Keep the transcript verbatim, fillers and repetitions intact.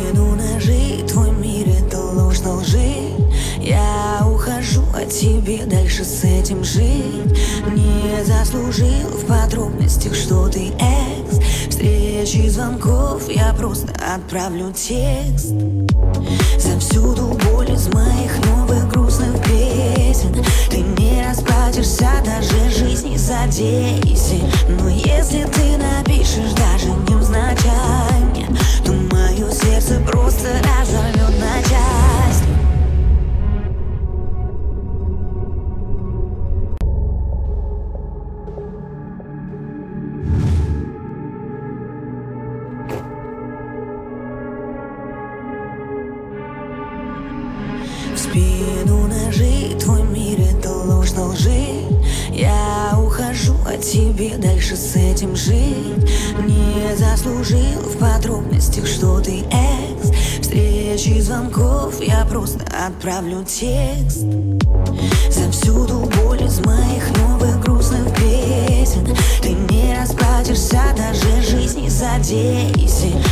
спину ножи, твой мир — это ложь на лжи. Я ухожу от тебе, дальше с этим жить. Не заслужил в подробностях, что ты экс. Встречи, звонков, я просто отправлю текст. Завсюду боль из моих новых грустных песен. Ты не расплатишься даже жизни за десять. Но если ты напишешь даже невзначай мне, то мое сердце просто разорвет на части. В спину ножи, твой мир — это ложь на лжи. Я ухожу от тебе, дальше с этим жить. Не заслужил в подробностях, что ты экс. Встречи, звонков, я просто отправлю текст. Завсюду боль из моих новых грустных песен. Ты не расплатишься даже жизни за десять.